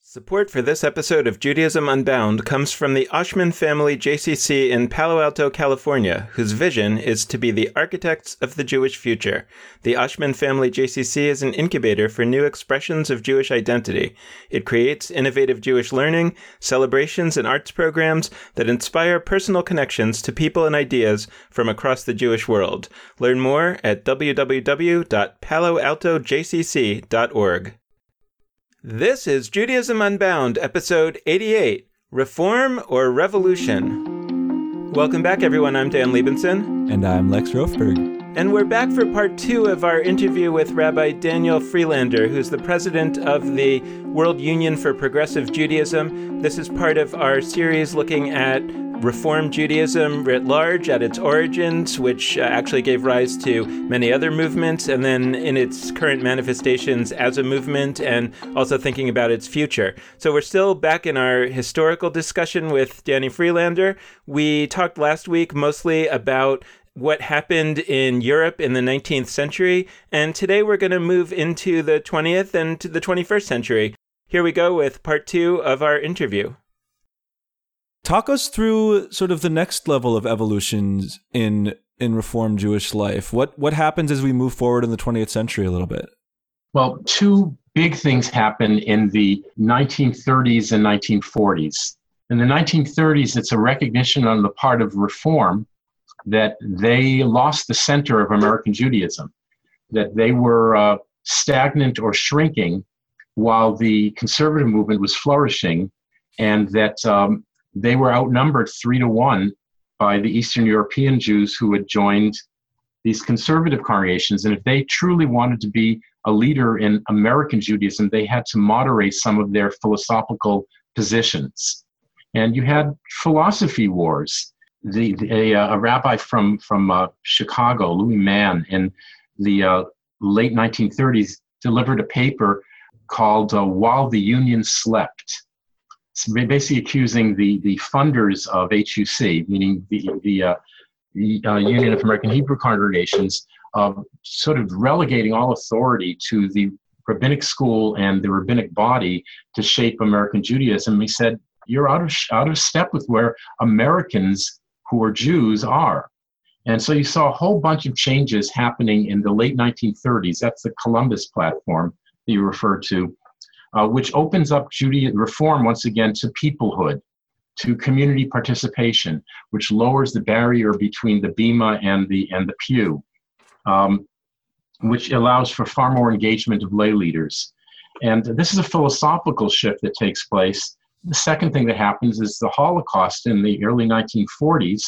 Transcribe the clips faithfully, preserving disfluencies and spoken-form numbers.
Support for this episode of Judaism Unbound comes from the Oshman Family J C C in Palo Alto, California, whose vision is to be the architects of the Jewish future. The Oshman Family J C C is an incubator for new expressions of Jewish identity. It creates innovative Jewish learning, celebrations, and arts programs that inspire personal connections to people and ideas from across the Jewish world. Learn more at w w w dot palo alto j c c dot org. This is Judaism Unbound, episode eighty-eight, Reform or Revolution? Welcome back, everyone. I'm Dan Liebenson. And I'm Lex Rofberg. And we're back for part two of our interview with Rabbi Daniel Friedlander, who's the president of the World Union for Progressive Judaism. This is part of our series looking at Reform Judaism writ large at its origins, which uh, actually gave rise to many other movements, and then in its current manifestations as a movement, and also thinking about its future. So we're still back in our historical discussion with Danny Friedlander. We talked last week mostly about what happened in Europe in the nineteenth century, and today we're going to move into the twentieth and to the twenty-first century. Here we go with part two of our interview. Talk us through sort of the next level of evolutions in in Reform Jewish life. What what happens as we move forward in the twentieth century a little bit? Well, two big things happen in the nineteen thirties and nineteen forties. In the nineteen thirties, it's a recognition on the part of Reform that they lost the center of American Judaism, that they were uh, stagnant or shrinking while the conservative movement was flourishing, and that um, they were outnumbered three to one by the Eastern European Jews who had joined these conservative congregations. And if they truly wanted to be a leader in American Judaism, they had to moderate some of their philosophical positions. And you had philosophy wars. The, the a, a rabbi from from uh, Chicago, Louis Mann, in the uh, late nineteen thirties, delivered a paper called uh, "While the Union Slept." Basically accusing the, the funders of H U C, meaning the, the, uh, the uh, Union of American Hebrew Congregations, of sort of relegating all authority to the rabbinic school and the rabbinic body to shape American Judaism. He said, you're out of, out of step with where Americans who are Jews are. And so you saw a whole bunch of changes happening in the late nineteen thirties. That's the Columbus platform that you referred to. Uh, which opens up Judaism reform once again to peoplehood, to community participation, which lowers the barrier between the bima and the and the pew, um, which allows for far more engagement of lay leaders. And this is a philosophical shift that takes place. The second thing that happens is the Holocaust in the early nineteen forties,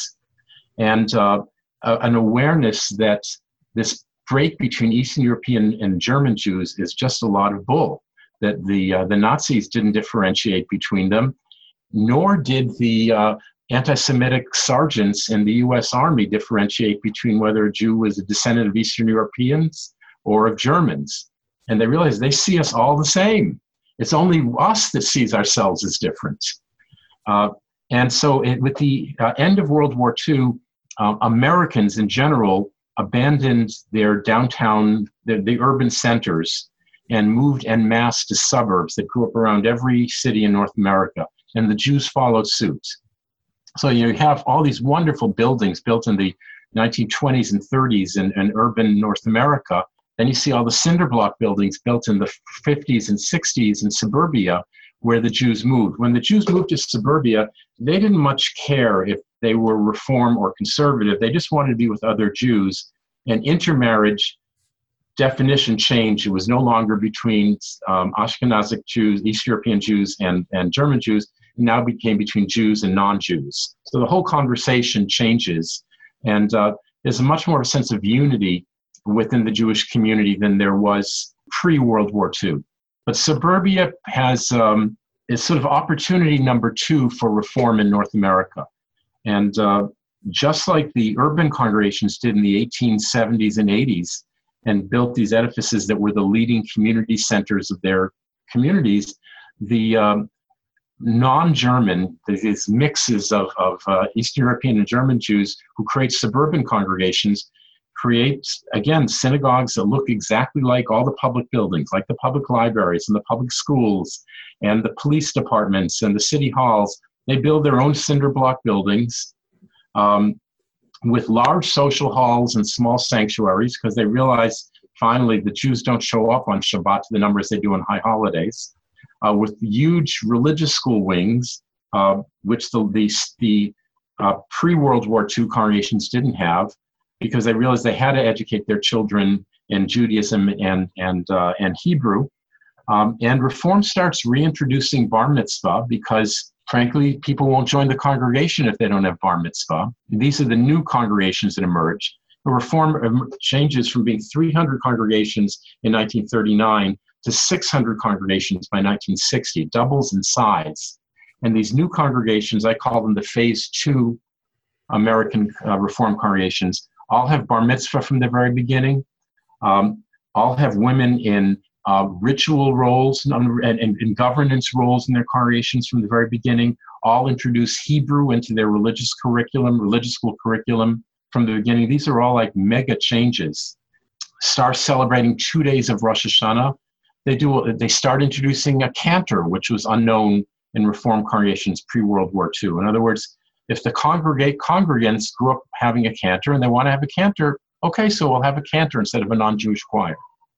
and uh, a, an awareness that this break between Eastern European and German Jews is just a lot of bull. That the uh, the Nazis didn't differentiate between them, nor did the uh, anti-Semitic sergeants in the U S Army differentiate between whether a Jew was a descendant of Eastern Europeans or of Germans. And they realized they see us all the same. It's only us that sees ourselves as different. Uh, and so it, with the uh, end of World War Two, uh, Americans in general abandoned their downtown, the, the urban centers, and moved en masse to suburbs that grew up around every city in North America, and the Jews followed suit. So you have all these wonderful buildings built in the nineteen twenties and thirties in, in urban North America. Then you see all the cinder block buildings built in the fifties and sixties in suburbia where the Jews moved. When the Jews moved to suburbia, they didn't much care if they were Reform or conservative. They just wanted to be with other Jews, and intermarriage definition changed. It was no longer between um, Ashkenazic Jews, East European Jews, and, and German Jews. It now became between Jews and non-Jews. So the whole conversation changes, and uh, there's a much more of a sense of unity within the Jewish community than there was pre-World War Two. But suburbia has um, is sort of opportunity number two for reform in North America. And uh, just like the urban congregations did in the eighteen seventies and eighties, and built these edifices that were the leading community centers of their communities, the um, non-German, these mixes of, of uh, Eastern European and German Jews who create suburban congregations, create, again, synagogues that look exactly like all the public buildings, like the public libraries and the public schools and the police departments and the city halls. They build their own cinder block buildings um, with large social halls and small sanctuaries, because they realize finally the Jews don't show up on Shabbat to the numbers they do on high holidays, uh, with huge religious school wings, uh, which the, the, the uh, pre-World War Two congregations didn't have, because they realized they had to educate their children in Judaism and, and, uh, and Hebrew. Um, and Reform starts reintroducing bar mitzvah because, frankly, people won't join the congregation if they don't have bar mitzvah. And these are the new congregations that emerge. The Reform changes from being three hundred congregations in nineteen thirty-nine to six hundred congregations by nineteen sixty, doubles in size. And these new congregations, I call them the phase two American uh, Reform congregations, all have bar mitzvah from the very beginning, um, all have women in uh, ritual roles and, and, and governance roles in their congregations from the very beginning, all introduce Hebrew into their religious curriculum, religious school curriculum from the beginning. These are all like mega changes. Start celebrating two days of Rosh Hashanah. They do. They start introducing a cantor, which was unknown in Reform congregations pre-World War Two. In other words, if the congregate congregants grew up having a cantor and they want to have a cantor, okay, so we'll have a cantor instead of a non-Jewish choir.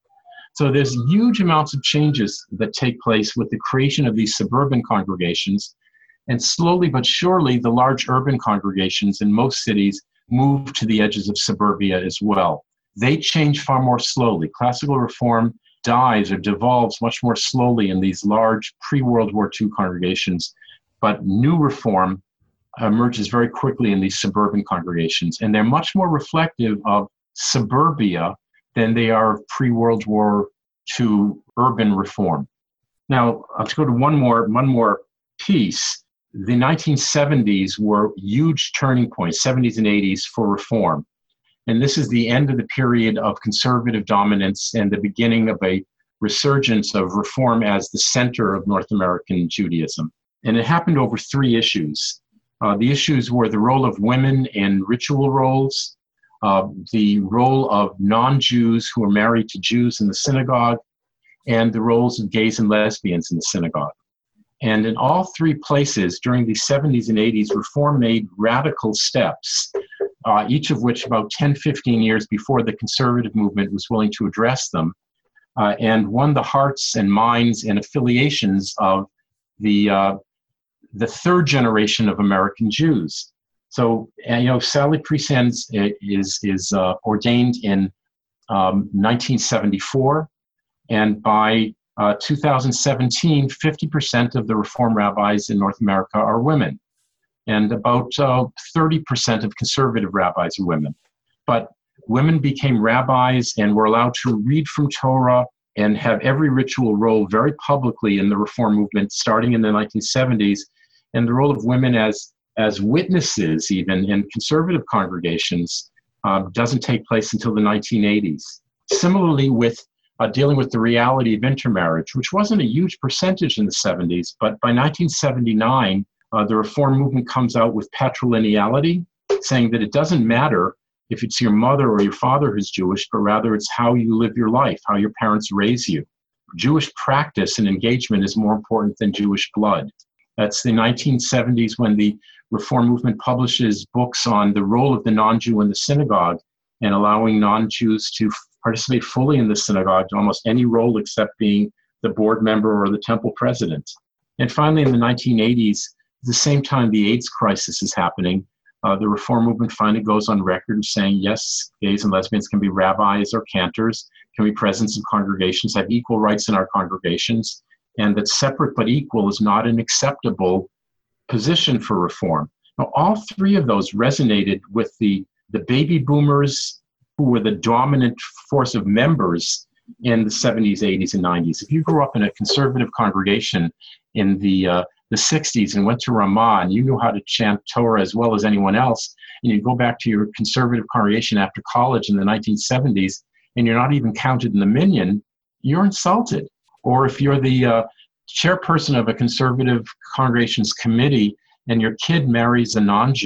So there's huge amounts of changes that take place with the creation of these suburban congregations. And slowly but surely, the large urban congregations in most cities move to the edges of suburbia as well. They change far more slowly. Classical Reform dies or devolves much more slowly in these large pre-World War Two congregations, but new Reform emerges very quickly in these suburban congregations, and they're much more reflective of suburbia than they are of pre-World War Two urban Reform. Now, let's go to one more, one more piece. The nineteen seventies were huge turning points, seventies and eighties, for Reform. And this is the end of the period of conservative dominance and the beginning of a resurgence of Reform as the center of North American Judaism. And it happened over three issues. Uh, the issues were the role of women in ritual roles, uh, the role of non-Jews who were married to Jews in the synagogue, and the roles of gays and lesbians in the synagogue. And in all three places during the seventies and eighties, Reform made radical steps, uh, each of which about ten, fifteen years before the conservative movement was willing to address them, uh, and won the hearts and minds and affiliations of the uh, the third generation of American Jews. So, uh, you know, Sally Priesand is, is uh, ordained in um, nineteen seventy-four, and by uh, two thousand seventeen, fifty percent of the Reform rabbis in North America are women, and about uh, thirty percent of conservative rabbis are women. But women became rabbis and were allowed to read from Torah and have every ritual role very publicly in the Reform movement starting in the nineteen seventies, and the role of women as, as witnesses even in conservative congregations uh, doesn't take place until the nineteen eighties. Similarly with uh, dealing with the reality of intermarriage, which wasn't a huge percentage in the seventies, but by nineteen seventy-nine, uh, the Reform movement comes out with patrilineality, saying that it doesn't matter if it's your mother or your father who's Jewish, but rather it's how you live your life, how your parents raise you. Jewish practice and engagement is more important than Jewish blood. That's the nineteen seventies when the Reform movement publishes books on the role of the non-Jew in the synagogue and allowing non-Jews to participate fully in the synagogue to almost any role except being the board member or the temple president. And finally, in the nineteen eighties, at the same time the AIDS crisis is happening, uh, the Reform movement finally goes on record saying, yes, gays and lesbians can be rabbis or cantors, can be present in congregations, have equal rights in our congregations, and that separate but equal is not an acceptable position for Reform. Now, all three of those resonated with the, the baby boomers who were the dominant force of members in the seventies, eighties, and nineties. If you grew up in a conservative congregation in the uh, the sixties and went to Ramah and you knew how to chant Torah as well as anyone else, and you go back to your conservative congregation after college in the nineteen seventies, and you're not even counted in the minyan, you're insulted. Or if you're the uh, chairperson of a conservative congregation's committee and your kid marries a non-Jew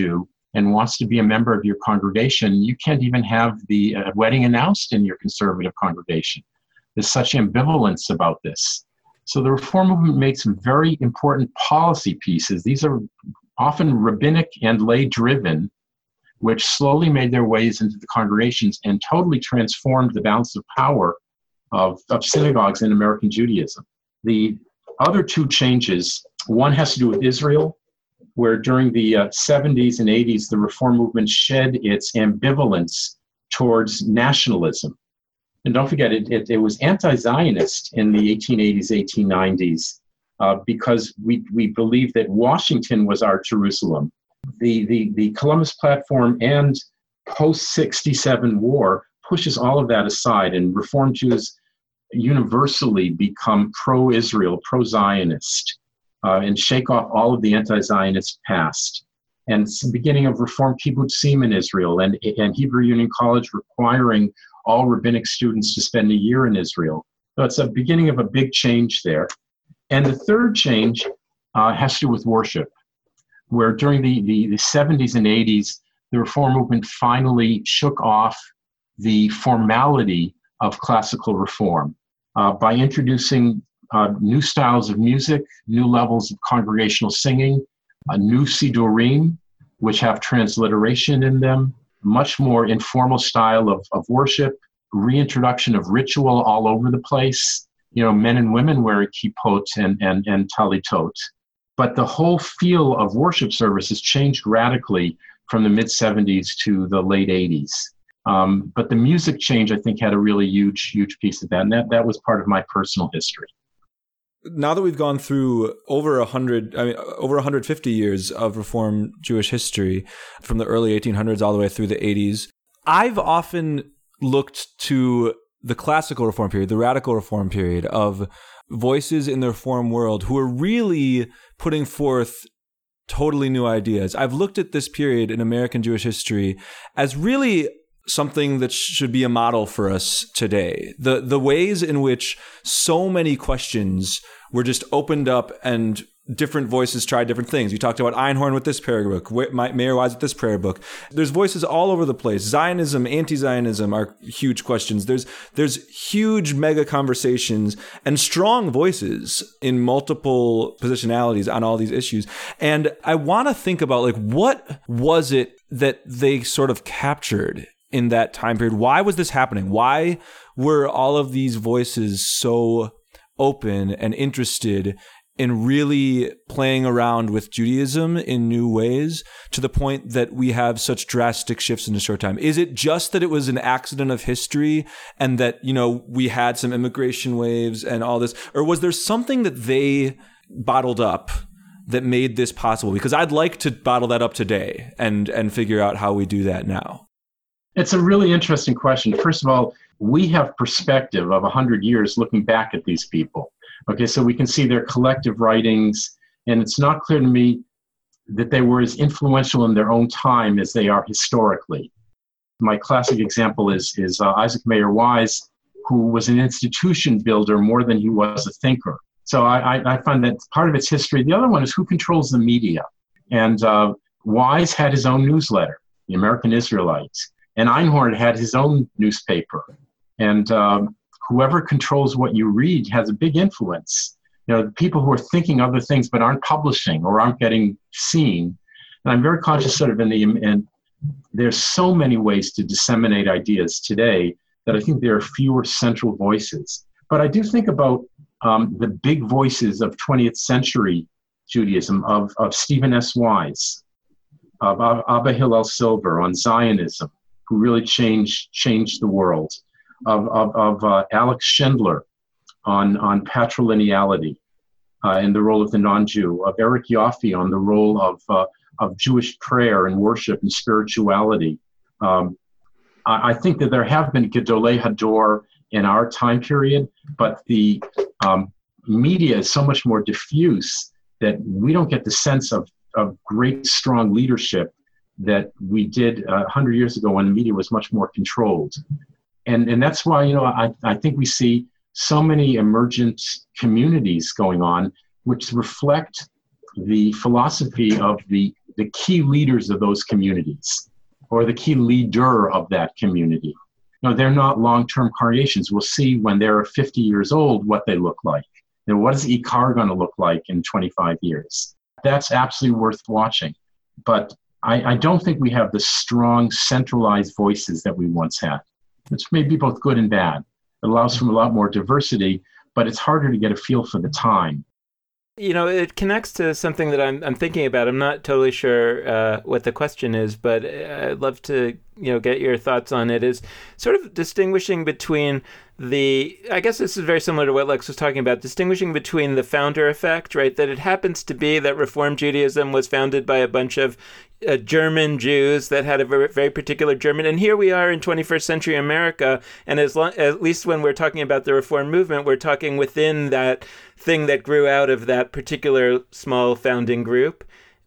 and wants to be a member of your congregation, you can't even have the uh, wedding announced in your conservative congregation. There's such ambivalence about this. So the Reform movement made some very important policy pieces. These are often rabbinic and lay-driven, which slowly made their ways into the congregations and totally transformed the balance of power of, of synagogues in American Judaism. The other two changes, one has to do with Israel, where during the uh, seventies and eighties, the Reform movement shed its ambivalence towards nationalism. And don't forget, it, it, it was anti-Zionist in the eighteen eighties, eighteen nineties, uh, because we, we believed that Washington was our Jerusalem. The, the, the Columbus Platform and post sixty-seven war pushes all of that aside, and Reform Jews universally become pro-Israel, pro-Zionist, uh, and shake off all of the anti-Zionist past. And it's the beginning of Reform Kibbutzim in Israel, and, and Hebrew Union College requiring all rabbinic students to spend a year in Israel. So it's a beginning of a big change there. And the third change uh, has to do with worship, where during the, the, the seventies and eighties, the Reform movement finally shook off the formality of classical reform uh, by introducing uh, new styles of music, new levels of congregational singing, a new Sidurim, which have transliteration in them, much more informal style of, of worship, reintroduction of ritual all over the place. You know, men and women wear kippot and, and, and talitot. But the whole feel of worship service has changed radically from the mid-seventies to the late eighties. Um, but the music change, I think, had a really huge, huge piece of that. And that, that was part of my personal history. Now that we've gone through over a hundred, I mean, over one hundred fifty years of Reform Jewish history, from the early eighteen hundreds all the way through the eighties, I've often looked to the classical Reform period, the radical Reform period, of voices in the Reform world who are really putting forth totally new ideas. I've looked at this period in American Jewish history as really something that should be a model for us today. The the ways in which so many questions were just opened up and different voices tried different things. You talked about Einhorn with this prayer book, Meir Wise with this prayer book. There's voices all over the place. Zionism, anti-Zionism are huge questions. There's there's huge mega conversations and strong voices in multiple positionalities on all these issues. And I want to think about, like, what was it that they sort of captured in that time period? Why was this happening? Why were all of these voices so open and interested in really playing around with Judaism in new ways, to the point that we have such drastic shifts in a short time? Is it just that it was an accident of history and that, you know, we had some immigration waves and all this? Or was there something that they bottled up that made this possible? Because I'd like to bottle that up today and, and figure out how we do that now. It's a really interesting question. First of all, we have perspective of one hundred years looking back at these people. Okay, so we can see their collective writings, and it's not clear to me that they were as influential in their own time as they are historically. My classic example is, is uh, Isaac Meir Wise, who was an institution builder more than he was a thinker. So I, I, I find that part of its history. The other one is who controls the media. And uh, Wise had his own newsletter, the American Israelites. And Einhorn had his own newspaper. And um, whoever controls what you read has a big influence. You know, the people who are thinking other things but aren't publishing or aren't getting seen. And I'm very conscious sort of in the, and there's so many ways to disseminate ideas today that I think there are fewer central voices. But I do think about um, the big voices of twentieth century Judaism, of, of Stephen S. Wise, of Abba Hillel Silver on Zionism, who really changed changed the world, of of, of uh, Alex Schindler on on patrilineality uh, and the role of the non-Jew, of Eric Yoffe on the role of uh, of Jewish prayer and worship and spirituality. Um, I, I think that there have been Gedolei Hador in our time period, but the um, media is so much more diffuse that we don't get the sense of of great, strong leadership that we did uh, one hundred years ago when the media was much more controlled. And and that's why, you know, I, I think we see so many emergent communities going on, which reflect the philosophy of the the key leaders of those communities or the key leader of that community. No, they're not long-term congregations. We'll see when they're fifty years old what they look like. You know, what is I C A R going to look like in twenty-five years? That's absolutely worth watching. But I, I don't think we have the strong centralized voices that we once had. It's maybe both good and bad. It allows for a lot more diversity, but it's harder to get a feel for the time. You know, it connects to something that I'm I'm thinking about. I'm not totally sure uh, what the question is, but I'd love to, you know, get your thoughts on it. Is sort of distinguishing between the, I guess this is very similar to what Lex was talking about, distinguishing between the founder effect, right? That it happens to be that Reform Judaism was founded by a bunch of uh, German Jews that had a very, very particular German. And here we are in twenty-first century America. And as long, at least when we're talking about the Reform movement, we're talking within that thing that grew out of that particular small founding group,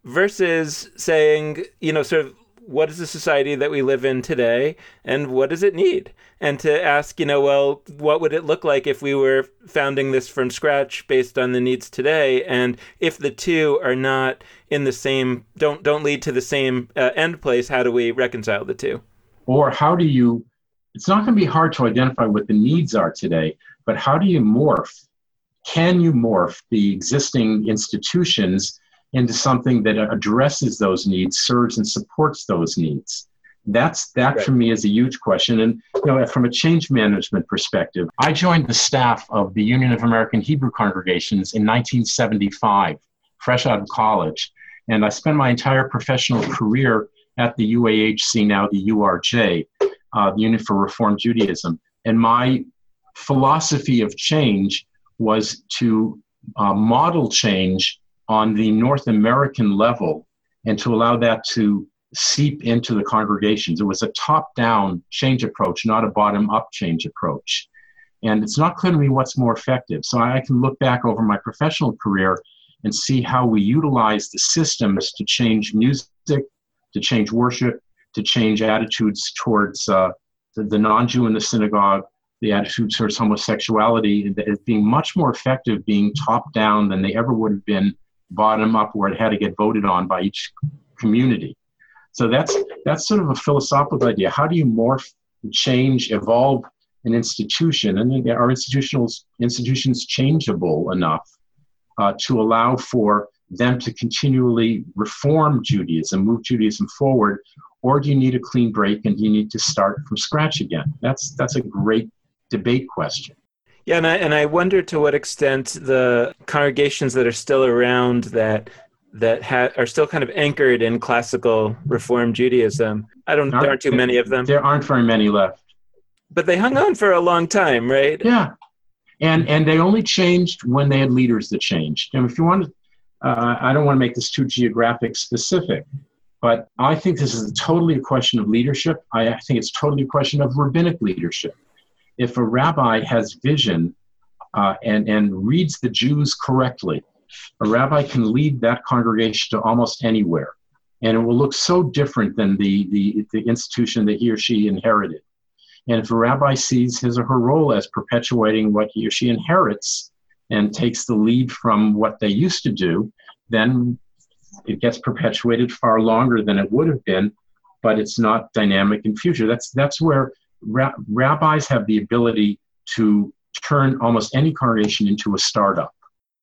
versus saying, you know, sort of, what is the society that we live in today and what does it need? And to ask, you know, well, what would it look like if we were founding this from scratch based on the needs today? And if the two are not in the same, don't don't lead to the same uh, end place, how do we reconcile the two? Or how do you, it's not going to be hard to identify what the needs are today, but how do you morph? Can you morph the existing institutions into something that addresses those needs, serves and supports those needs? That's that right. For me is a huge question. And you know, from a change management perspective, I joined the staff of the Union of American Hebrew Congregations in nineteen seventy-five, fresh out of college. And I spent my entire professional career at the U A H C, now the U R J, uh, the Union for Reform Judaism. And my philosophy of change was to uh, model change on the North American level and to allow that to seep into the congregations. It was a top-down change approach, not a bottom-up change approach. And it's not clear to me what's more effective. So I can look back over my professional career and see how we utilize the systems to change music, to change worship, to change attitudes towards uh, the, the non-Jew in the synagogue, the attitude towards homosexuality, as being much more effective being top-down than they ever would have been bottom-up, where it had to get voted on by each community. So that's that's sort of a philosophical idea. How do you morph, change, evolve an institution? And are institutional institutions changeable enough uh, to allow for them to continually reform Judaism, move Judaism forward, or do you need a clean break and do you need to start from scratch again? That's that's a great debate question. Yeah, and I, and I wonder to what extent the congregations that are still around that that ha- are still kind of anchored in classical Reform Judaism. I don't. There aren't too many of them. There aren't very many left. But they hung on for a long time, right? Yeah, and and they only changed when they had leaders that changed. And if you want to, uh, I don't want to make this too geographic specific, but I think this is totally a question of leadership. I think it's totally a question of rabbinic leadership. If a rabbi has vision uh, and, and reads the Jews correctly, a rabbi can lead that congregation to almost anywhere. And it will look so different than the, the, the institution that he or she inherited. And if a rabbi sees his or her role as perpetuating what he or she inherits and takes the lead from what they used to do, then it gets perpetuated far longer than it would have been, but it's not dynamic in future. That's, that's where Ra- rabbis have the ability to turn almost any congregation into a startup.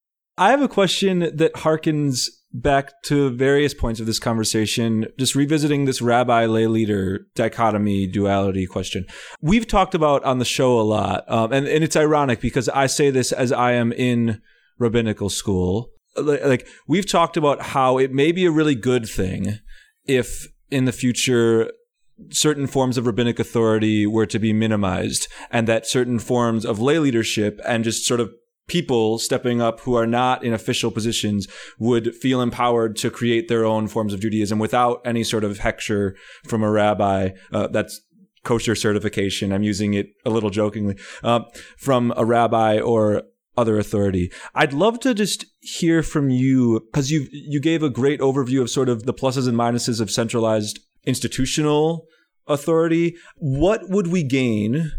I have a question that harkens back to various points of this conversation, just revisiting this rabbi lay leader dichotomy, duality question. We've talked about on the show a lot, um, and, and it's ironic because I say this as I am in rabbinical school. Like, we've talked about how it may be a really good thing if in the future certain forms of rabbinic authority were to be minimized, and that certain forms of lay leadership and just sort of people stepping up who are not in official positions would feel empowered to create their own forms of Judaism without any sort of hechsher from a rabbi. Uh, that's kosher certification. I'm using it a little jokingly, uh, from a rabbi or other authority. I'd love to just hear from you, because you you gave a great overview of sort of the pluses and minuses of centralized institutional authority. What would we gain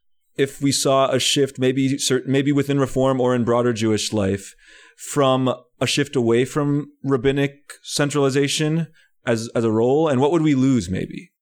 if we saw a shift, maybe certain, maybe within Reform or in broader Jewish life, from a shift away from rabbinic centralization as, as a role? And what would we lose maybe?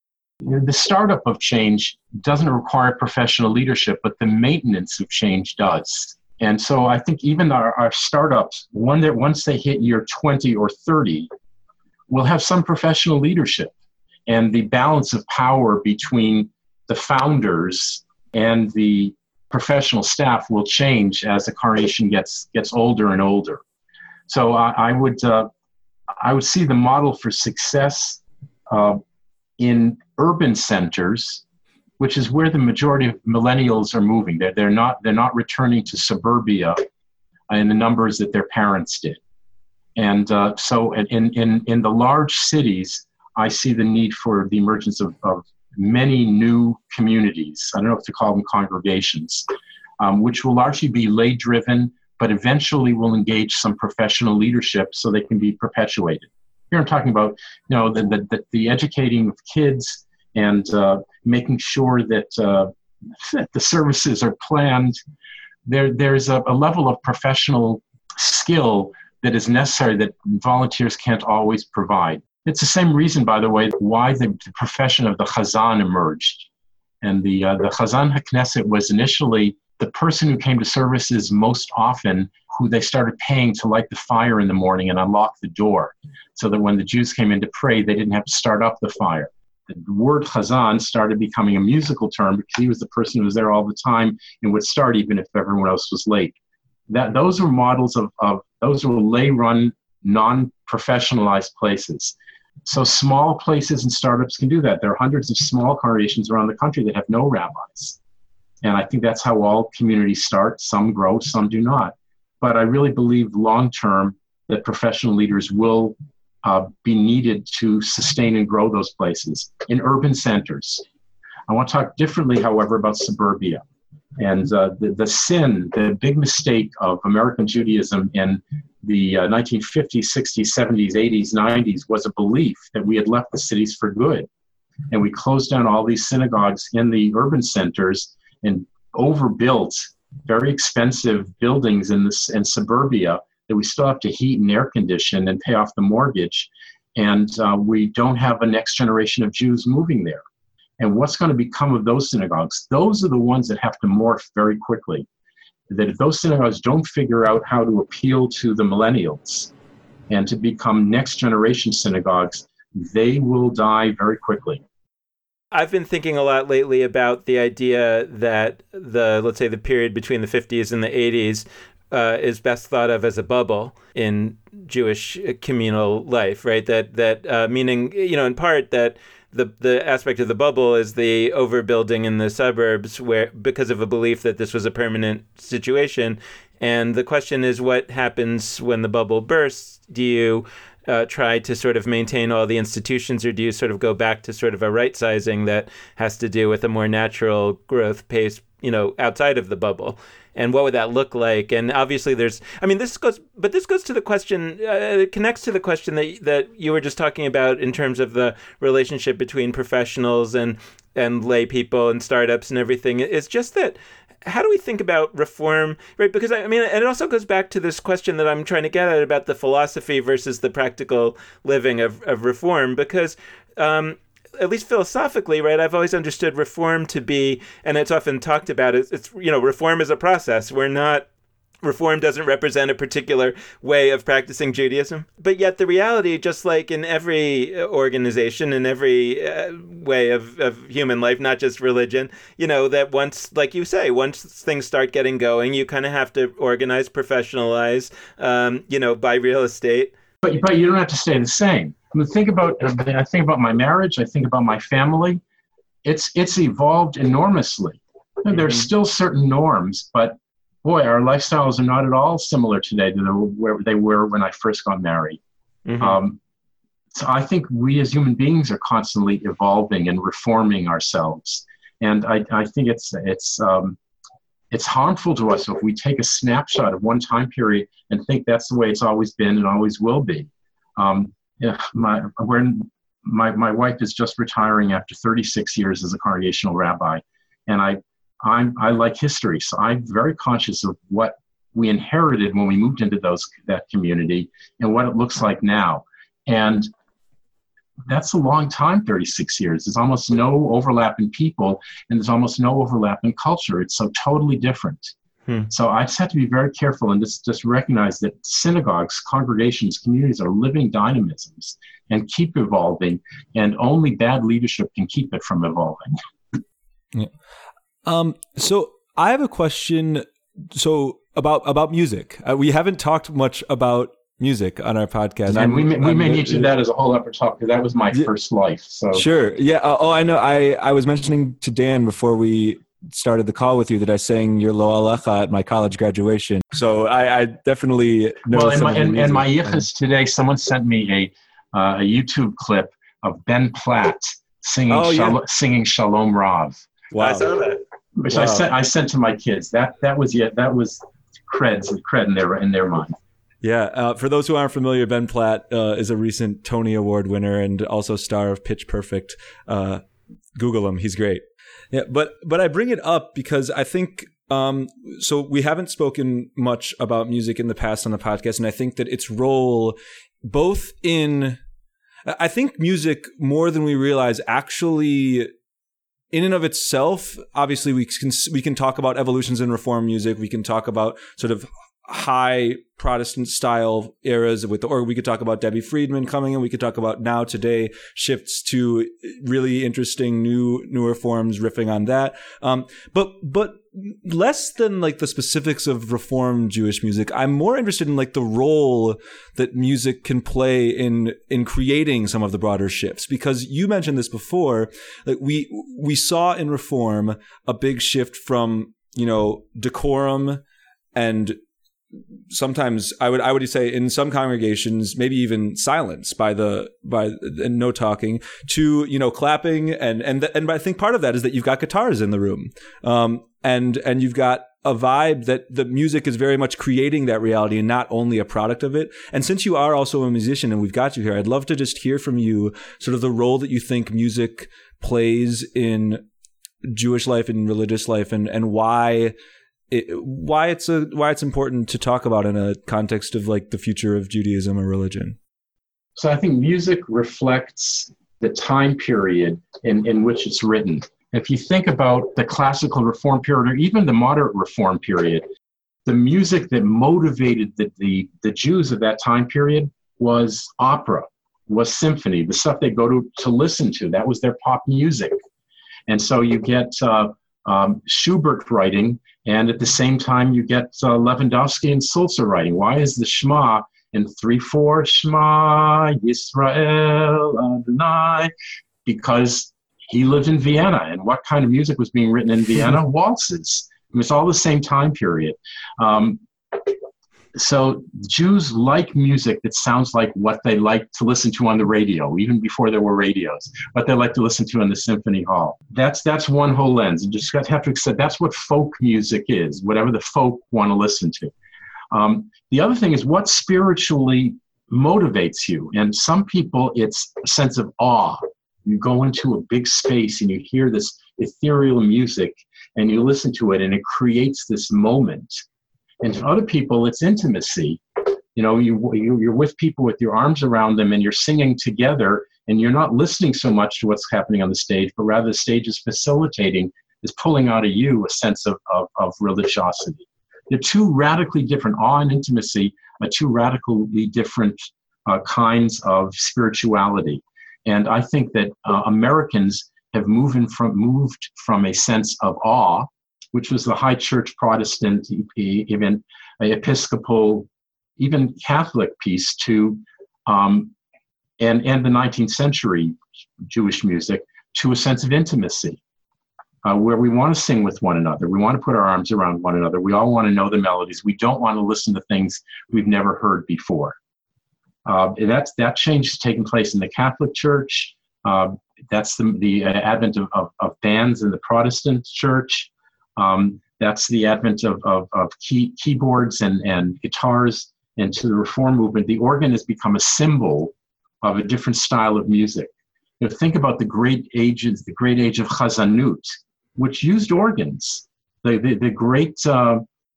The startup of change doesn't require professional leadership, but the maintenance of change does. And so I think even our, our startups, one that once they hit year twenty or thirty, will have some professional leadership. And the balance of power between the founders and the professional staff will change as the congregation gets gets older and older. So I, I would uh, I would see the model for success uh, in urban centers, which is where the majority of millennials are moving. They're, they're not they're not returning to suburbia in the numbers that their parents did. And uh, so in, in, in the large cities, I see the need for the emergence of, of many new communities. I don't know if to call them congregations, um, which will largely be lay-driven, but eventually will engage some professional leadership so they can be perpetuated. Here I'm talking about, you know, the, the, the educating of kids and uh, making sure that, uh, that the services are planned. There, there's a, a level of professional skill that is necessary that volunteers can't always provide. It's the same reason, by the way, why the, the profession of the Chazan emerged. And the, uh, the Chazan HaKnesset was initially the person who came to services most often, who they started paying to light the fire in the morning and unlock the door, so that when the Jews came in to pray, they didn't have to start up the fire. The word Chazan started becoming a musical term because he was the person who was there all the time and would start even if everyone else was late. That, those were models of, of those were lay-run, non-professionalized places. So small places and startups can do that. There are hundreds of small congregations around the country that have no rabbis. And I think that's how all communities start. Some grow, some do not. But I really believe long-term that professional leaders will uh, be needed to sustain and grow those places in urban centers. I want to talk differently, however, about suburbia. And uh, the, the sin, the big mistake of American Judaism in the uh, nineteen fifties, sixties, seventies, eighties, nineties was a belief that we had left the cities for good. And we closed down all these synagogues in the urban centers and overbuilt very expensive buildings in, this, in suburbia that we still have to heat and air condition and pay off the mortgage. And uh, we don't have a next generation of Jews moving there. And what's going to become of those synagogues? Those are the ones that have to morph very quickly. That if those synagogues don't figure out how to appeal to the millennials and to become next generation synagogues, they will die very quickly. I've been thinking a lot lately about the idea that the, let's say, the period between the fifties and the eighties uh, is best thought of as a bubble in Jewish communal life, right? That that uh, meaning, you know, in part that the the aspect of the bubble is the overbuilding in the suburbs, where because of a belief that this was a permanent situation. And the question is, what happens when the bubble bursts? Do you uh, try to sort of maintain all the institutions, or do you sort of go back to sort of a right sizing that has to do with a more natural growth pace, you know, outside of the bubble? And what would that look like? And obviously there's, I mean, this goes, but this goes to the question, uh, it connects to the question that that you were just talking about in terms of the relationship between professionals and, and lay people and startups and everything. It's just that, how do we think about reform, right? Because I mean, and it also goes back to this question that I'm trying to get at about the philosophy versus the practical living of, of reform, because, um, at least philosophically, right, I've always understood reform to be, and it's often talked about, it's, it's, you know, reform is a process. We're not, reform doesn't represent a particular way of practicing Judaism. But yet the reality, just like in every organization, in every uh, way of, of human life, not just religion, you know, that once, like you say, once things start getting going, you kind of have to organize, professionalize, um, you know, buy real estate. But, but you don't have to stay the same. I mean, think about, I think about my marriage, I think about my family. It's it's evolved enormously. Mm-hmm. There's still certain norms, but boy, our lifestyles are not at all similar today to the, where they were when I first got married. Mm-hmm. Um, so I think we as human beings are constantly evolving and reforming ourselves. And I, I think it's it's um, it's harmful to us if we take a snapshot of one time period and think that's the way it's always been and always will be. Um, Yeah, my we're, my my wife is just retiring after thirty-six years as a congregational rabbi, and I I'm I like history, so I'm very conscious of what we inherited when we moved into those that community and what it looks like now. And that's a long time, thirty-six years. There's almost no overlap in people, and there's almost no overlap in culture. It's so totally different. Hmm. So I just have to be very careful and just, just recognize that synagogues, congregations, communities are living dynamisms and keep evolving, and only bad leadership can keep it from evolving. Yeah. Um, so I have a question. So about about music, uh, we haven't talked much about music on our podcast, and I'm, we may, we I'm, may need to do that as a whole other talk, because that was my yeah, first life. So sure, yeah. Uh, oh, I know. I I was mentioning to Dan before we started the call with you that I sang your Lo Alecha at my college graduation. So I, I definitely know. Well, and some my, of the and, music. and my yichus today, someone sent me a uh, a YouTube clip of Ben Platt singing Oh, yeah. Shal- singing Shalom Rav. Wow. I saw that. Which Wow. I sent I sent to my kids. That that was yeah that was creds cred in their in their mind. Yeah. Uh, for those who aren't familiar, Ben Platt uh, is a recent Tony Award winner and also star of Pitch Perfect. Uh, Google him; he's great. Yeah, but but I bring it up because I think um, so. We haven't spoken much about music in the past on the podcast, and I think that its role, both in, I think music more than we realize actually, in and of itself, obviously we can we can talk about evolutions in Reform music. We can talk about sort of high Protestant style eras with, or we could talk about Debbie Friedman coming in. We could talk about now today shifts to really interesting new newer forms, riffing on that. Um, but but less than like the specifics of Reform Jewish music, I'm more interested in like the role that music can play in in creating some of the broader shifts. Because you mentioned this before, like we we saw in Reform a big shift from, you know, decorum and sometimes I would I would say in some congregations maybe even silence by the by and no talking to, you know, clapping and and and I think part of that is that you've got guitars in the room, um, and and you've got a vibe that the music is very much creating that reality and not only a product of it. And since you are also a musician and we've got you here, I'd love to just hear from you sort of the role that you think music plays in Jewish life and religious life, and and why. It, why it's a why it's important to talk about in a context of like the future of Judaism or religion. So I think music reflects the time period in, in which it's written. If you think about the classical Reform period or even the moderate Reform period, the music that motivated the, the, the Jews of that time period was opera, was symphony, the stuff they go to to listen to. That was their pop music. And so you get uh, um, Schubert writing, and at the same time, you get uh, Lewandowski and Sulzer writing. Why is the Shema in three four, Shema Yisrael Adonai? Because he lived in Vienna, and what kind of music was being written in Vienna? Waltzes. I mean, it's all the same time period. Um, so Jews like music that sounds like what they like to listen to on the radio, even before there were radios, what they like to listen to in the symphony hall. That's that's one whole lens. You just have to accept that's what folk music is, whatever the folk want to listen to. Um, the other thing is what spiritually motivates you. And some people, it's a sense of awe. You go into a big space and you hear this ethereal music and you listen to it and it creates this moment. And to other people, it's intimacy. You know, you, you, you're with people with your arms around them and you're singing together and you're not listening so much to what's happening on the stage, but rather the stage is facilitating, is pulling out of you a sense of, of, of religiosity. They're two radically different, awe and intimacy are two radically different uh, kinds of spirituality. And I think that uh, Americans have moved in from, moved from a sense of awe, which was the high church Protestant, even Episcopal, even Catholic piece to, um, and, and the nineteenth century Jewish music, to a sense of intimacy, uh, where we want to sing with one another. We want to put our arms around one another. We all want to know the melodies. We don't want to listen to things we've never heard before. Uh, that's, that change has taken place in the Catholic Church. Uh, that's the, the advent of, of, of bands in the Protestant Church. Um, that's the advent of, of, of key, keyboards and, and guitars. And to the Reform movement, the organ has become a symbol of a different style of music. You know, think about the great ages, the great age of Chazanut, which used organs. The, the, the great uh,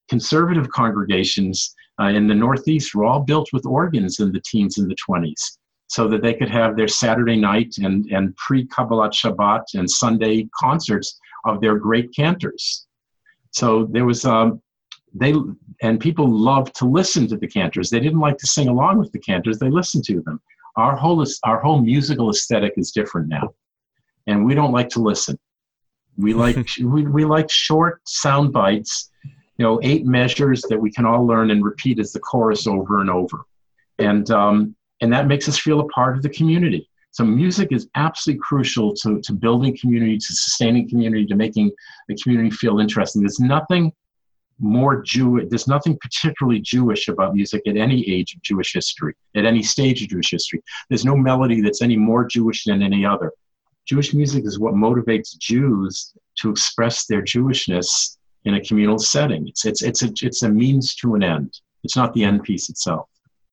conservative congregations uh, in the Northeast were all built with organs in the teens and the twenties, so that they could have their Saturday night and, and pre-Kabbalat Shabbat and Sunday concerts of their great cantors. So there was, um, they and people loved to listen to the cantors. They didn't like to sing along with the cantors, they listened to them. Our whole, our whole musical aesthetic is different now. And we don't like to listen. We like, we, we like short sound bites, you know, eight measures that we can all learn and repeat as the chorus over and over. And, um, And that makes us feel a part of the community. So music is absolutely crucial to, to building community, to sustaining community, to making the community feel interesting. There's nothing more Jewish, there's nothing particularly Jewish about music at any age of Jewish history, at any stage of Jewish history. There's no melody that's any more Jewish than any other. Jewish music is what motivates Jews to express their Jewishness in a communal setting. It's, it's, it's, a, it's a means to an end. It's not the end piece itself.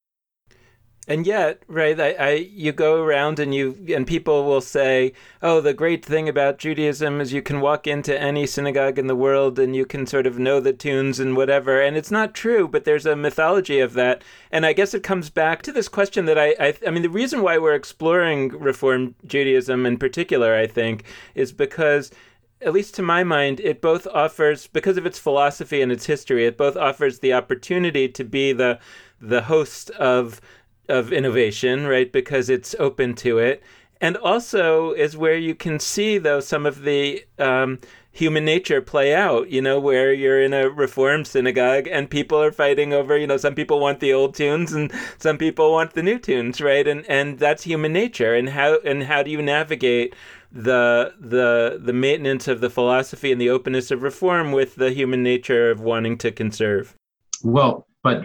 And yet, right, I, I, you go around and you and people will say, oh, the great thing about Judaism is you can walk into any synagogue in the world and you can sort of know the tunes and whatever. And it's not true, but there's a mythology of that. And I guess it comes back to this question that I, I, I mean, the reason why we're exploring Reform Judaism in particular, I think, is because, at least to my mind, it both offers, because of its philosophy and its history, it both offers the opportunity to be the the host of of innovation, right? Because it's open to it. And also is where you can see, though, some of the um, human nature play out, you know, where you're in a Reform synagogue and people are fighting over, you know, some people want the old tunes and some people want the new tunes, right? And and that's human nature. And how and how do you navigate the the the maintenance of the philosophy and the openness of Reform with the human nature of wanting to conserve? Well, but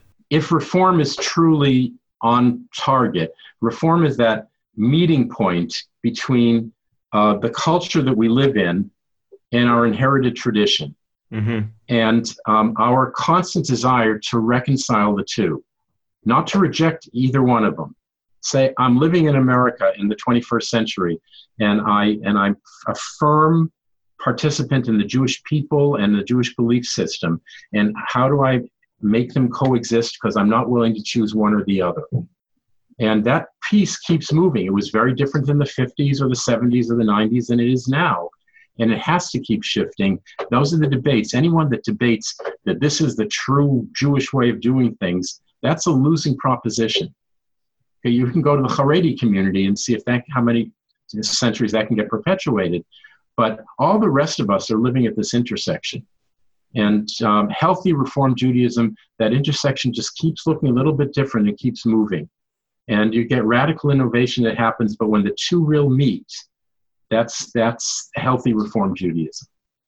if Reform is truly on target, Reform is that meeting point between uh, the culture that we live in and our inherited tradition, mm-hmm. and um, our constant desire to reconcile the two, not to reject either one of them. Say, I'm living in America in the twenty-first century, and I and I'm a firm participant in the Jewish people and the Jewish belief system. And how do I make them coexist, because I'm not willing to choose one or the other? And that piece keeps moving. It was very different in the fifties or the seventies or the nineties than it is now. And it has to keep shifting. Those are the debates. Anyone that debates that this is the true Jewish way of doing things, that's a losing proposition. Okay, you can go to the Haredi community and see if that, how many centuries that can get perpetuated. But all the rest of us are living at this intersection. And um, healthy Reform Judaism, that intersection just keeps looking a little bit different and keeps moving. And you get radical innovation that happens, but when the two real meet, that's that's healthy Reform Judaism.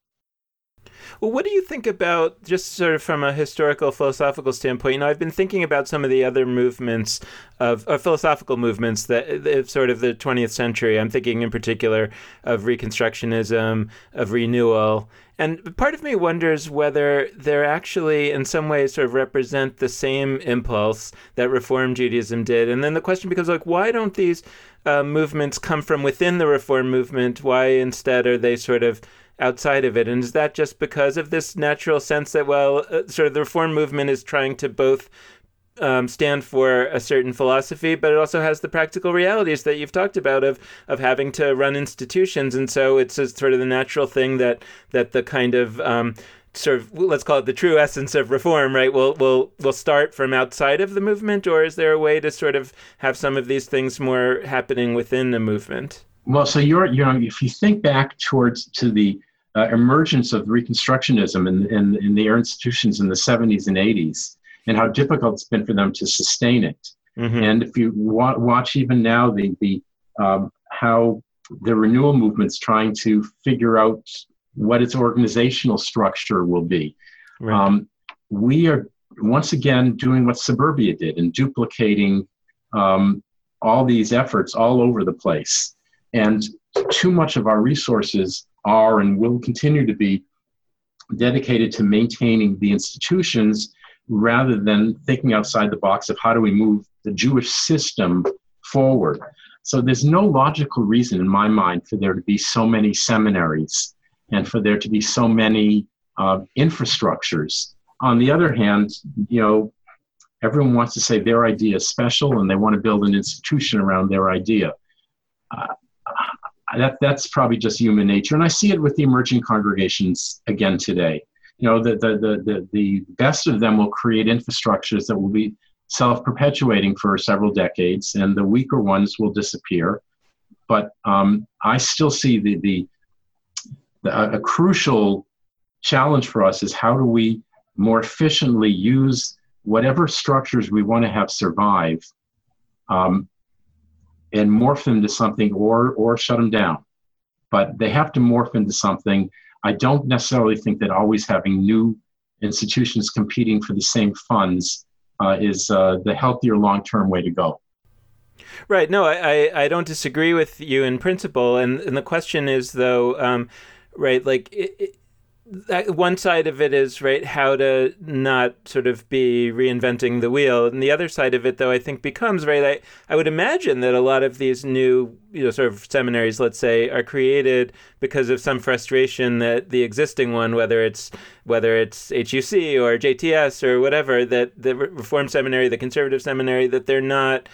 Well, what do you think about, just sort of from a historical, philosophical standpoint? You know, I've been thinking about some of the other movements of, of philosophical movements that of sort of the twentieth century. I'm thinking in particular of Reconstructionism, of renewal. And part of me wonders whether they're actually, in some ways, sort of represent the same impulse that Reform Judaism did. And then the question becomes, like, why don't these uh, movements come from within the Reform movement? Why instead are they sort of outside of it? And is that just because of this natural sense that, well, uh, sort of the Reform movement is trying to both um, stand for a certain philosophy, but it also has the practical realities that you've talked about of of having to run institutions, and so it's a, sort of the natural thing that that the kind of um, sort of, let's call it the true essence of Reform, right, will will will start from outside of the movement, or is there a way to sort of have some of these things more happening within the movement? Well, so you're, you know, if you think back towards to the uh, emergence of Reconstructionism in, in, in their institutions in the seventies and eighties, and how difficult it's been for them to sustain it. Mm-hmm. And if you wa- watch even now, the, the um, how the renewal movement's trying to figure out what its organizational structure will be. Right. Um, we are, once again, doing what Suburbia did and duplicating um, all these efforts all over the place. And too much of our resources are and will continue to be dedicated to maintaining the institutions rather than thinking outside the box of how do we move the Jewish system forward. So there's no logical reason in my mind for there to be so many seminaries and for there to be so many uh, infrastructures on the other hand, you know, everyone wants to say their idea is special and they want to build an institution around their idea. Uh, that that's probably just human nature. And I see it with the emerging congregations again today. You know, the, the, the, the, the best of them will create infrastructures that will be self-perpetuating for several decades, and the weaker ones will disappear. But um, I still see the, the, the a crucial challenge for us is how do we more efficiently use whatever structures we want to have survive um, and morph them to something, or or shut them down. But they have to morph into something. I don't necessarily think that always having new institutions competing for the same funds uh, is uh, the healthier long-term way to go. Right. No, I, I, I don't disagree with you in principle. And, and the question is, though, um, right, like it, it, that one side of it is, right, how to not sort of be reinventing the wheel. And the other side of it, though, I think becomes, right, I, I would imagine that a lot of these new, you know, sort of seminaries, let's say, are created because of some frustration that the existing one, whether it's whether it's H U C or J T S or whatever, that the Reformed Seminary, the Conservative Seminary, that they're not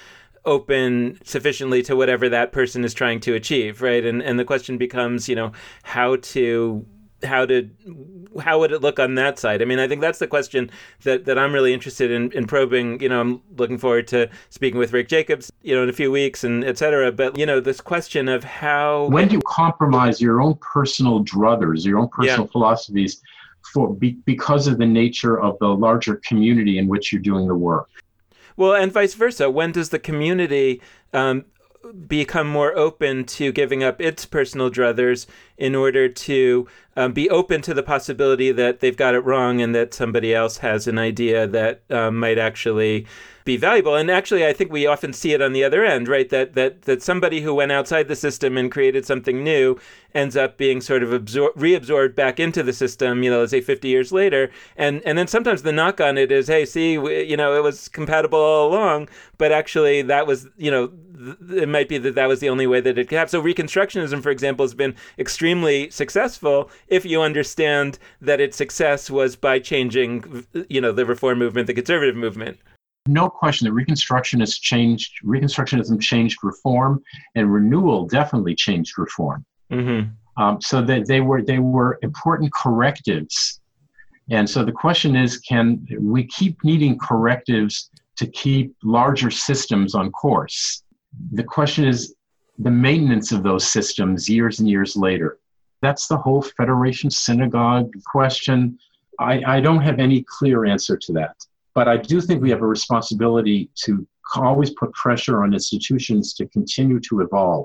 open sufficiently to whatever that person is trying to achieve, right? And and the question becomes, you know, how to how to how would it look on that side? I mean, I think that's the question that, that I'm really interested in, in probing. You know, I'm looking forward to speaking with Rick Jacobs, you know, in a few weeks and et cetera. But, you know, this question of how... When do you compromise your own personal druthers, your own personal yeah. philosophies for be, because of the nature of the larger community in which you're doing the work? Well, and vice versa. When does the community um, become more open to giving up its personal druthers in order to um, be open to the possibility that they've got it wrong and that somebody else has an idea that um, might actually be valuable? And actually, I think we often see it on the other end, right? That that that somebody who went outside the system and created something new ends up being sort of absor- reabsorbed back into the system, you know, let's say fifty years later. And and then sometimes the knock on it is, hey, see, we, you know, it was compatible all along, but actually that was, you know, th- it might be that that was the only way that it could happen. So Reconstructionism, for example, has been extremely successful if you understand that its success was by changing, you know, the reform movement, the conservative movement. No question that Reconstructionism changed, Reconstructionism changed reform, and renewal definitely changed reform. Mm-hmm. Um, so that they were they were important correctives. And so the question is, can we keep needing correctives to keep larger systems on course? The question is the maintenance of those systems years and years later. That's the whole Federation Synagogue question. I, I don't have any clear answer to that. But I do think we have a responsibility to always put pressure on institutions to continue to evolve.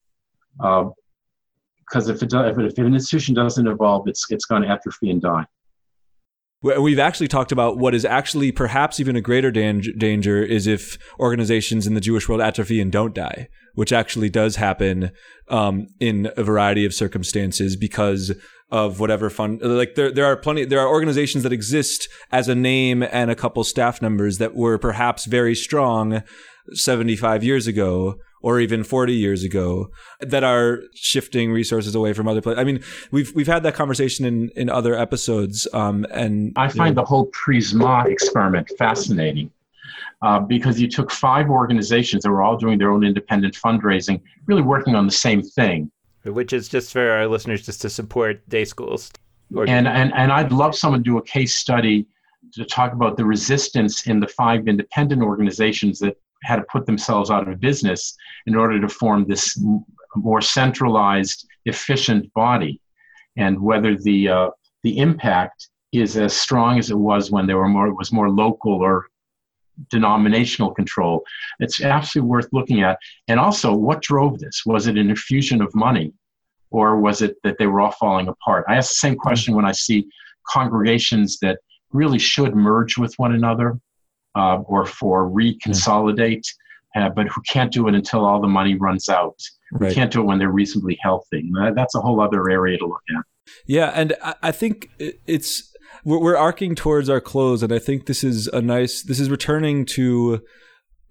Because uh, if, it if, if an institution doesn't evolve, it's it's going to atrophy and die. We've actually talked about what is actually perhaps even a greater danger is if organizations in the Jewish world atrophy and don't die, which actually does happen um, in a variety of circumstances because of whatever fund. Like there, there are plenty. There are organizations that exist as a name and a couple staff members that were perhaps very strong seventy-five years ago, or even forty years ago, that are shifting resources away from other places. I mean, we've we've had that conversation in, in other episodes. Um, and I find you know, the whole Prisma experiment fascinating uh, because you took five organizations that were all doing their own independent fundraising, really working on the same thing. Which is just for our listeners, just to support day schools. Or- and, and and I'd love someone to do a case study to talk about the resistance in the five independent organizations that had to put themselves out of business in order to form this more centralized, efficient body, and whether the uh, the impact is as strong as it was when there were more it was more local or denominational control. It's absolutely worth looking at. And also, what drove this? Was it an infusion of money, or was it that they were all falling apart? I ask the same question when I see congregations that really should merge with one another uh, or for reconsolidate, uh, but who can't do it until all the money runs out. Right. Who can't do it when they're reasonably healthy. That's a whole other area to look at. Yeah, and I think it's we're arcing towards our close, and I think this is a nice. This is returning to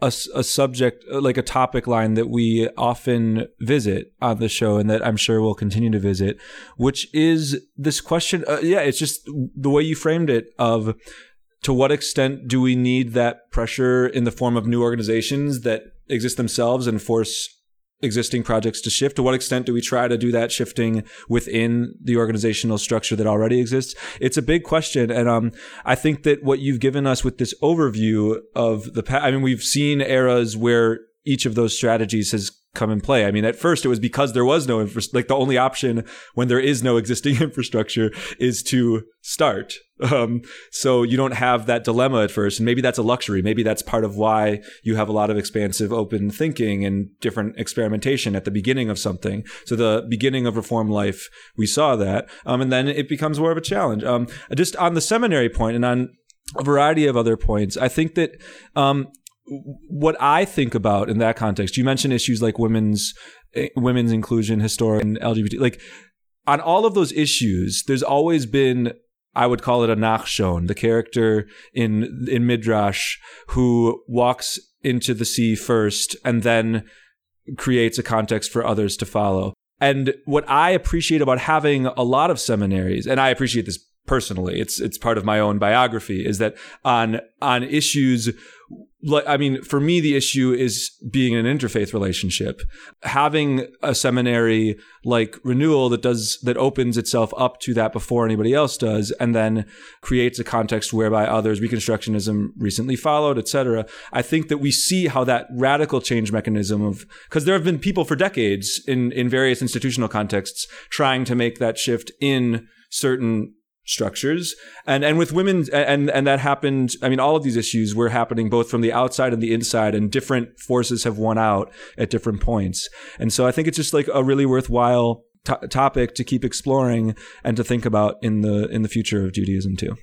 a, a subject, like a topic line that we often visit on the show and that I'm sure we'll continue to visit, which is this question. Uh, yeah, it's just the way you framed it of to what extent do we need that pressure in the form of new organizations that exist themselves and force existing projects to shift? To what extent do we try to do that shifting within the organizational structure that already exists? It's a big question. And um, I think that what you've given us with this overview of the past, I mean, we've seen eras where each of those strategies has come in play. I mean, at first it was because there was no infra- like the only option when there is no existing infrastructure is to start. Um, so you don't have that dilemma at first. And maybe that's a luxury. Maybe that's part of why you have a lot of expansive open thinking and different experimentation at the beginning of something. So the beginning of reform life, we saw that. Um, and then it becomes more of a challenge. Um, just on the seminary point and on a variety of other points, I think that, um, what I think about in that context, you mentioned issues like women's women's inclusion, historic and L G B T. Like on all of those issues, there's always been, I would call it a Nachshon, the character in in Midrash who walks into the sea first and then creates a context for others to follow. And what I appreciate about having a lot of seminaries, and I appreciate this personally, it's it's part of my own biography, is that on on issues, like, I mean, for me, the issue is being in an interfaith relationship. Having a seminary like Renewal that does that opens itself up to that before anybody else does, and then creates a context whereby others, Reconstructionism recently followed, et cetera. I think that we see how that radical change mechanism of, because there have been people for decades in in various institutional contexts trying to make that shift in certain structures, and and with women, and and that happened. I mean, all of these issues were happening both from the outside and the inside, and different forces have won out at different points. And so I think it's just like a really worthwhile to- topic to keep exploring and to think about in the in the future of Judaism too.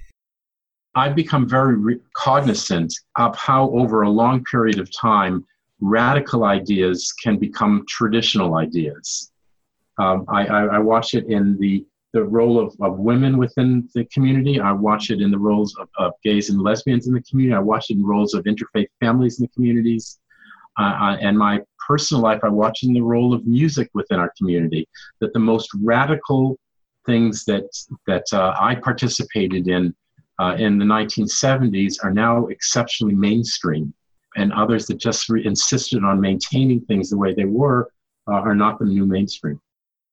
I've become very re- cognizant of how over a long period of time radical ideas can become traditional ideas. Um, I, I, I watch it in the the role of, of women within the community. I watch it in the roles of, of gays and lesbians in the community. I watch it in roles of interfaith families in the communities. Uh, and my personal life, I watch in the role of music within our community, that the most radical things that that uh, I participated in uh, in the nineteen seventies are now exceptionally mainstream. And others that just re- insisted on maintaining things the way they were uh, are not the new mainstream.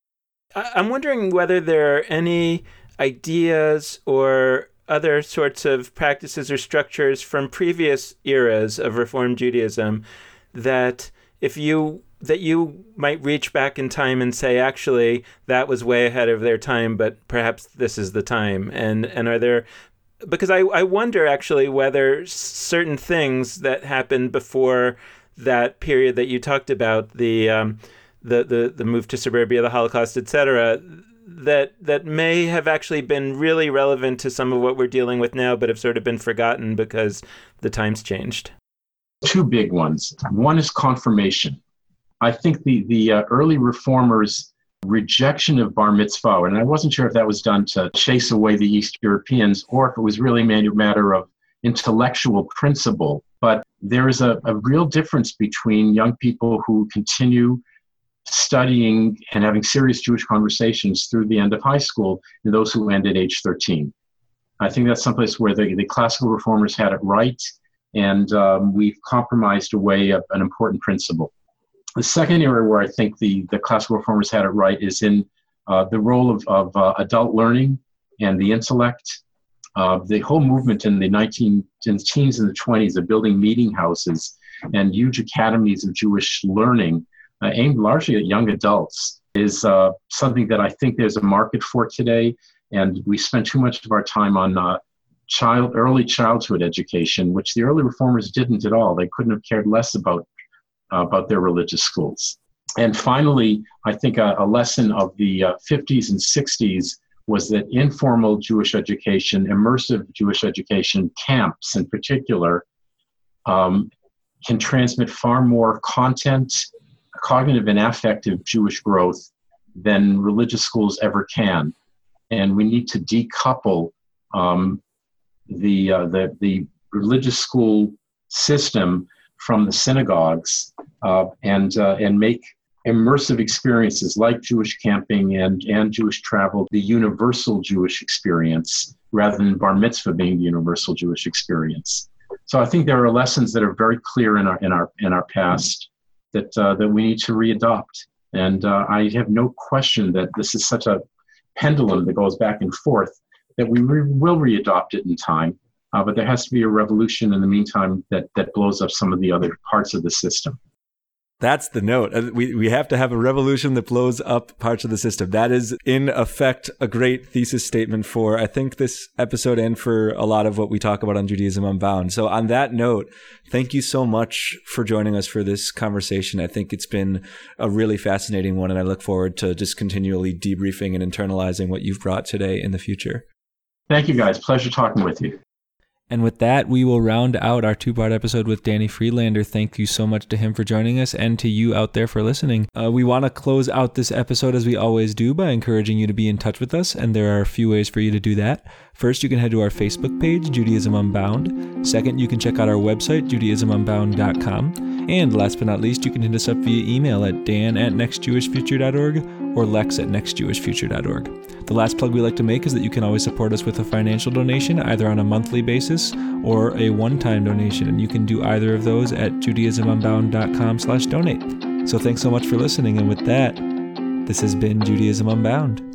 I'm wondering whether there are any ideas or other sorts of practices or structures from previous eras of Reform Judaism that if you that you might reach back in time and say, actually, that was way ahead of their time, but perhaps this is the time. And and are there, because I, I wonder actually whether certain things that happened before that period that you talked about, the um, The, the the move to suburbia, the Holocaust, et cetera, that that may have actually been really relevant to some of what we're dealing with now, but have sort of been forgotten because the times changed? Two big ones. One is confirmation. I think the, the uh, early reformers' rejection of bar mitzvah, and I wasn't sure if that was done to chase away the East Europeans or if it was really a matter of intellectual principle, but there is a, a real difference between young people who continue studying and having serious Jewish conversations through the end of high school and those who end at age thirteen. I think that's someplace where the, the classical reformers had it right, and um, we've compromised away a, an important principle. The second area where I think the, the classical reformers had it right is in uh, the role of, of uh, adult learning and the intellect. Uh, the whole movement in the nineteen teens and the twenties of building meeting houses and huge academies of Jewish learning Uh, aimed largely at young adults is uh, something that I think there's a market for today. And we spend too much of our time on uh, child, early childhood education, which the early reformers didn't at all. They couldn't have cared less about, uh, about their religious schools. And finally, I think a, a lesson of the uh, fifties and sixties was that informal Jewish education, immersive Jewish education, camps in particular, um, can transmit far more content, cognitive and affective Jewish growth than religious schools ever can. And we need to decouple um, the, uh, the, the religious school system from the synagogues uh, and uh, and make immersive experiences like Jewish camping and, and Jewish travel the universal Jewish experience, rather than bar mitzvah being the universal Jewish experience. So I think there are lessons that are very clear in our in our in our past that uh, that we need to readopt. And uh, I have no question that this is such a pendulum that goes back and forth that we re- will readopt it in time. Uh, but there has to be a revolution in the meantime that that blows up some of the other parts of the system. That's the note. We we have to have a revolution that blows up parts of the system. That is, in effect, a great thesis statement for, I think, this episode and for a lot of what we talk about on Judaism Unbound. So on that note, thank you so much for joining us for this conversation. I think it's been a really fascinating one, and I look forward to just continually debriefing and internalizing what you've brought today in the future. Thank you, guys. Pleasure talking with you. And with that, we will round out our two-part episode with Danny Friedlander. Thank you so much to him for joining us and to you out there for listening. Uh, we want to close out this episode as we always do by encouraging you to be in touch with us, and there are a few ways for you to do that. First, you can head to our Facebook page, Judaism Unbound. Second, you can check out our website, judaism unbound dot com. And last but not least, you can hit us up via email at dan at next jewish future dot org or lex at next jewish future dot org. The last plug we like to make is that you can always support us with a financial donation, either on a monthly basis or a one-time donation, and you can do either of those at judaism unbound dot com slash donate. So thanks so much for listening, and with that, this has been Judaism Unbound.